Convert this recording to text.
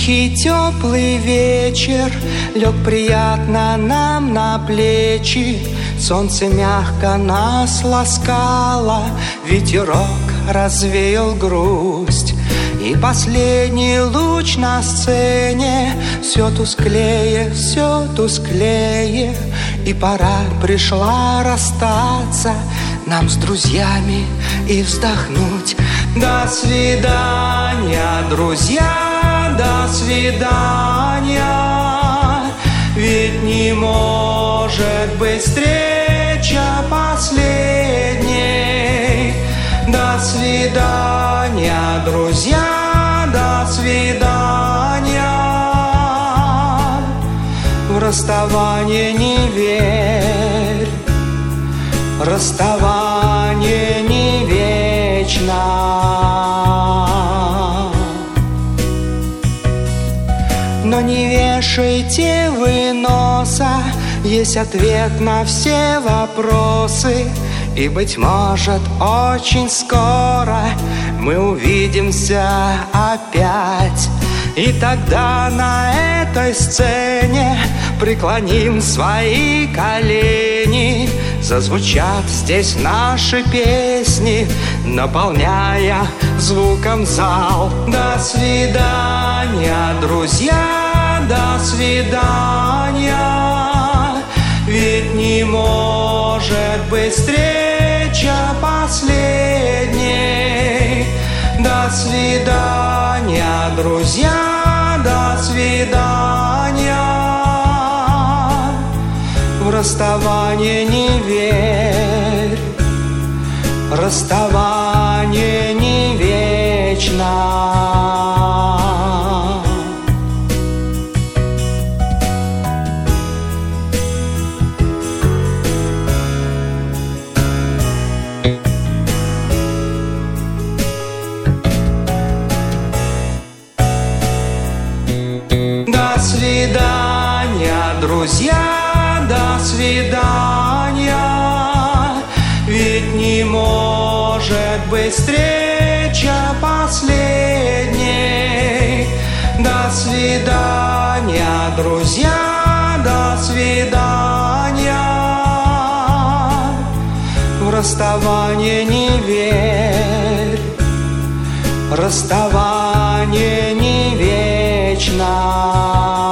Тихий теплый вечер лег приятно нам на плечи. Солнце мягко нас ласкало, ветерок развеял грусть. И последний луч на сцене все тусклее, и пора пришла расстаться нам с друзьями и вздохнуть. До свидания, друзья, до свидания. Ведь не может быть встреча последней. До свидания, друзья, до свидания. В расставание не верь, расставание не вечно. Но не вешайте вы носа, есть ответ на все вопросы. И, быть может, очень скоро мы увидимся опять. И тогда на этой сцене преклоним свои колени. Зазвучат здесь наши песни, наполняя звуком зал. До свидания, друзья, до свидания. Ведь не может быть встреча последней. До свидания, друзья, до свидания. В расставание не верь, расставание не вечно. До свидания, друзья, до свидания. Ведь не может быть встреча последней. До свидания, друзья, до свидания. В расставание не верь, расставание не вечно.